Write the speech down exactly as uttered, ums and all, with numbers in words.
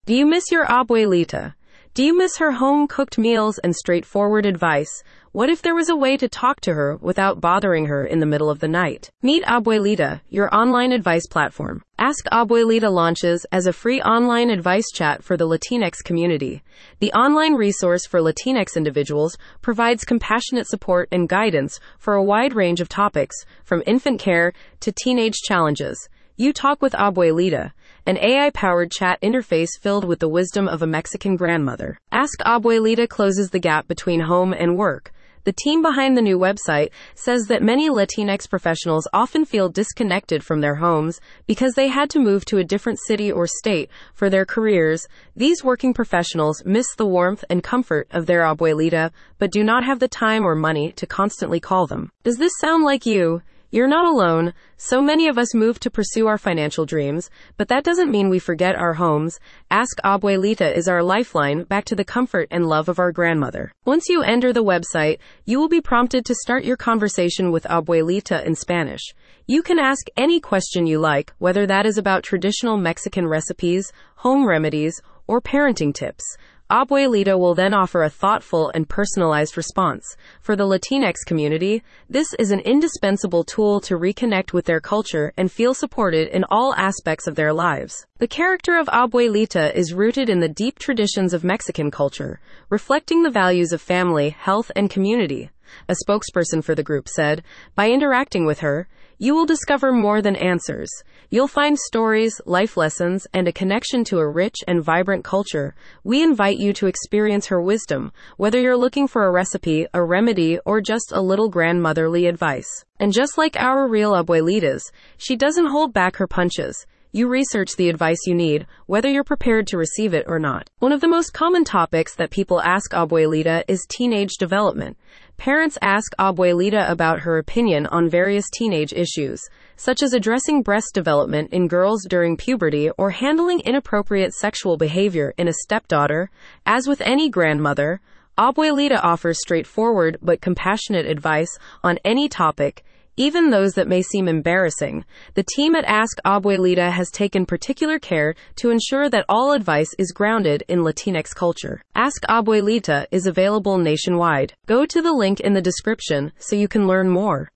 Do you miss your abuelita? Do you miss her home-cooked meals and straightforward advice? What if there was a way to talk to her without bothering her in the middle of the night? Meet Abuelita, your online advice platform. Ask Abuelita launches as a free online advice chat for the Latinx community. The online resource for Latinx individuals provides compassionate support and guidance for a wide range of topics, from infant care to teenage challenges. You talk with Abuelita, an A I-powered chat interface filled with the wisdom of a Mexican grandmother. Ask Abuelita closes the gap between home and work. The team behind the new website says that many Latinx professionals often feel disconnected from their homes because they had to move to a different city or state for their careers. These working professionals miss the warmth and comfort of their abuelita, but do not have the time or money to constantly call them. Does this sound like you? You're not alone. So many of us move to pursue our financial dreams, but that doesn't mean we forget our homes. Ask Abuelita is our lifeline back to the comfort and love of our grandmother. Once you enter the website, you will be prompted to start your conversation with Abuelita in Spanish. You can ask any question you like, whether that is about traditional Mexican recipes, home remedies, or parenting tips. Abuelita will then offer a thoughtful and personalized response. For the Latinx community, this is an indispensable tool to reconnect with their culture and feel supported in all aspects of their lives. The character of Abuelita is rooted in the deep traditions of Mexican culture, reflecting the values of family, health, and community. A spokesperson for the group said, "By interacting with her, you will discover more than answers. You'll find stories, life lessons, and a connection to a rich and vibrant culture. We invite you to experience her wisdom, whether you're looking for a recipe, a remedy, or just a little grandmotherly advice." And just like our real abuelitas, she doesn't hold back her punches. You research the advice you need, whether you're prepared to receive it or not. One of the most common topics that people ask Abuelita is teenage development. Parents ask Abuelita about her opinion on various teenage issues, such as addressing breast development in girls during puberty or handling inappropriate sexual behavior in a stepdaughter. As with any grandmother, Abuelita offers straightforward but compassionate advice on any topic, even those that may seem embarrassing. The team at Ask Abuelita has taken particular care to ensure that all advice is grounded in Latinx culture. Ask Abuelita is available nationwide. Go to the link in the description so you can learn more.